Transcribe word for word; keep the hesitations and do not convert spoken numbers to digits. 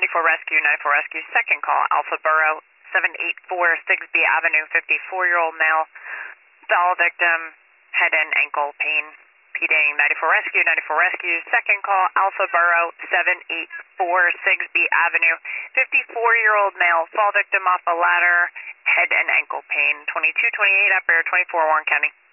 ninety-four Rescue, ninety-four Rescue, second call, Alpha Borough, seven eight four Sigsbee Avenue, fifty-four-year-old male, fall victim, head and ankle pain. Repeating, ninety-four Rescue, ninety-four Rescue, second call, Alpha Borough, seven eight four Sigsbee Avenue, fifty-four-year-old male, fall victim off a ladder, head and ankle pain, twenty-two twenty-eight, operator twenty-four, Warren County.